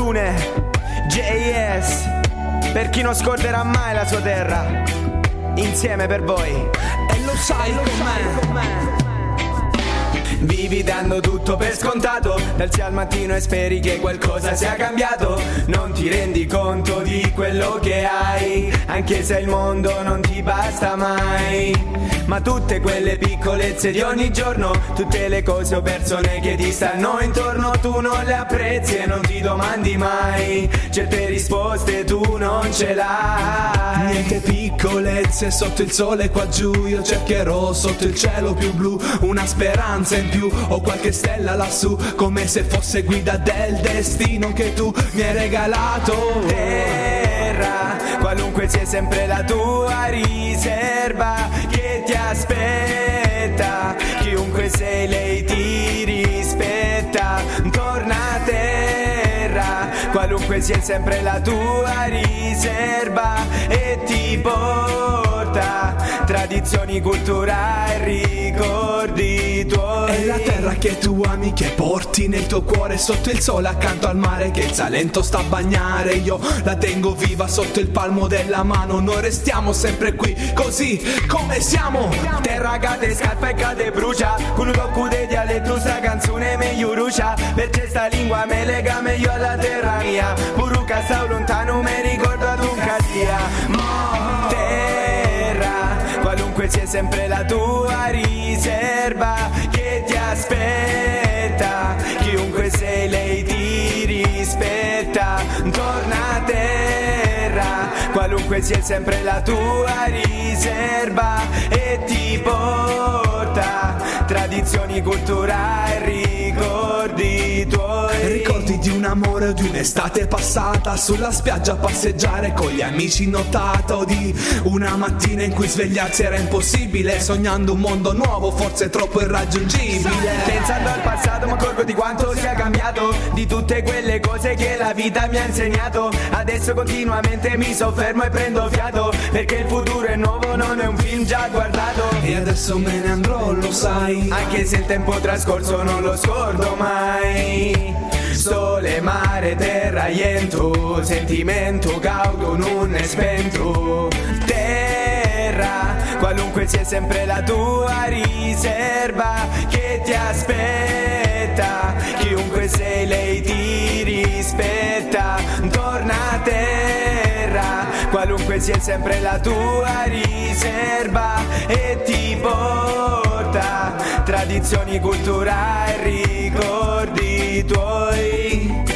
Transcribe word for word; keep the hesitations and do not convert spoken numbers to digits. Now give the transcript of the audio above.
Fortune, J S, per chi non scorderà mai la sua terra, insieme per voi. E lo sai com'è. Vivi dando tutto per scontato, dal al mattino e speri che qualcosa sia cambiato. Non ti rendi conto di quello che hai, anche se il mondo non ti basta mai. Ma tutte quelle piccolezze di ogni giorno, tutte le cose o persone che ti stanno intorno, tu non le apprezzi e non ti domandi mai. Certe risposte tu non ce l'hai. Niente piccolezze sotto il sole qua giù, io cercherò sotto il cielo più blu una speranza in più o qualche stella lassù, come se fosse guida del destino che tu mi hai regalato. Terra, qualunque sia sempre la tua riserva che ti aspetta, chiunque sei lei ti rispetta. Torna a terra, qualunque sia sempre la tua riserva e ti porta tradizioni culturali, ricordi tuoi. È la terra che tu ami, che porti nel tuo cuore, sotto il sole accanto al mare che il Salento sta a bagnare. Io la tengo viva sotto il palmo della mano, noi restiamo sempre qui così come siamo. Terra cade, scalfa e cade, brucia, con un tocco di dialetto sta canzone meglio rucia, perché sta lingua me lega meglio alla terra mia. Buruca sta lontano, mi ricordo ad un casia. Mo terra, qualunque sia sempre la tua riserva che ti aspetta, chiunque sei lei ti rispetta. Torna a terra, qualunque sia sempre la tua riserva e ti porta tradizioni culturali, ricordi tuoi. Ricordi di un amore o di un'estate passata, sulla spiaggia a passeggiare con gli amici notato, di una mattina in cui svegliarsi era impossibile, sognando un mondo nuovo forse troppo irraggiungibile. Pensando al passato mi accorgo di quanto sia cambiato, di tutte quelle cose che la vita mi ha insegnato. Adesso continuamente mi soffermo e prendo fiato, perché il futuro è nuovo, non è un film già guardato. E adesso me ne andrò, lo sai, anche se il tempo trascorso non lo scordo mai. Sole, mare, terra, iento, sentimento cauto non è spento. Terra, qualunque sia sempre la tua riserva che ti aspetta, chiunque sei lei ti rispetta. Torna a terra, qualunque sia sempre la tua riserva e ti porta tradizioni culturali, ricordi tuoi.